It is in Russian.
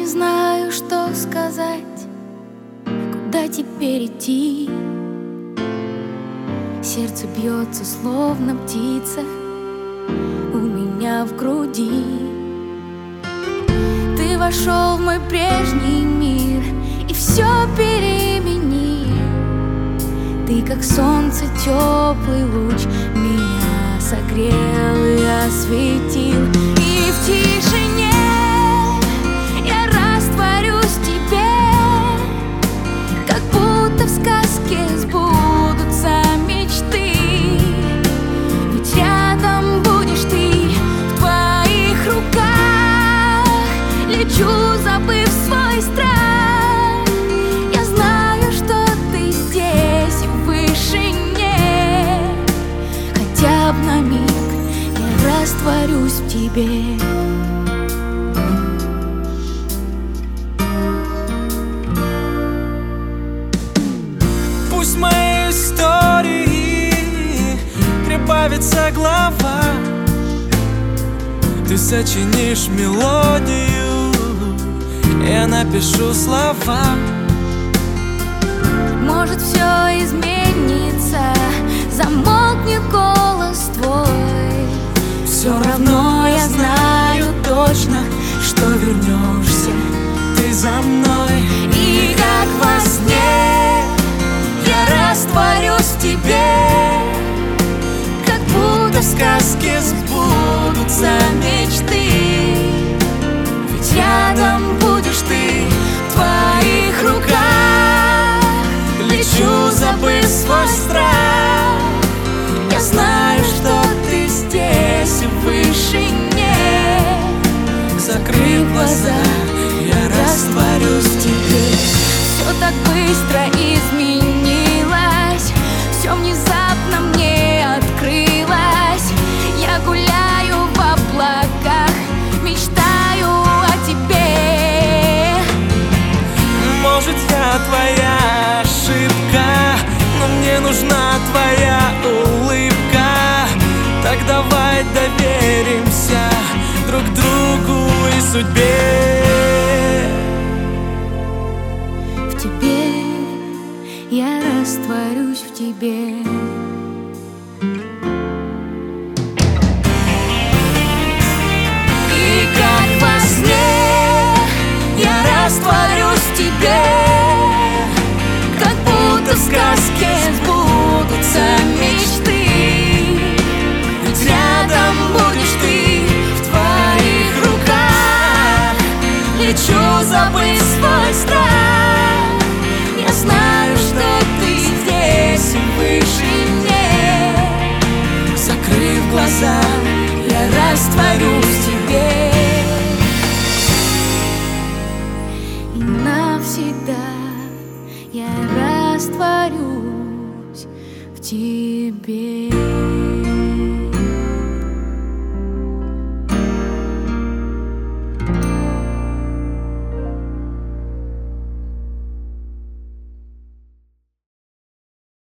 знаю, что сказать, куда теперь идти. Сердце бьется, словно птица, у меня в груди. Ты вошел в мой прежний мир и все переменил. Ты, как солнце, теплый луч, меня согрел и осветил. И в тишине я растворюсь в тебе, как будто в сказке сбудутся мечты. Ведь рядом будешь ты, в твоих руках лечу, забыв свой страх. Я знаю, что ты здесь, в вышине. Хотя бы на миг я растворюсь в тебе. Пусть моей истории прибавится глава, ты сочинишь мелодию, я напишу слова. Может, все изменится, замолкнет голос твой. Все равно я знаю точно, что вернешься Ты за мной, и как во сне я растворюсь в тебе, как будто в сказке сбудутся мечты. Ведь рядом будешь ты, в твоих руках лечу, забыв свой страх. Я знаю, что ты здесь, в вышине. закрыв глаза, я растворюсь в тебе. Все так быстро изменилось, все внезапно мне открылось. Я гуляю в облаках, мечтаю о тебе. Может, я твоя ошибка, но мне нужна твоя улыбка. Так давай доверимся друг другу и судьбе. В тебе я растворюсь в тебе. И как во сне я растворюсь в тебе, как будто в сказке сбудутся мечты. Ведь рядом будешь ты, в твоих руках лечу, забыв свой страх. Я знаю, что ты здесь, в вышине. Закрыв глаза, Я растворюсь в тебе и навсегда. Я растворюсь в тебе.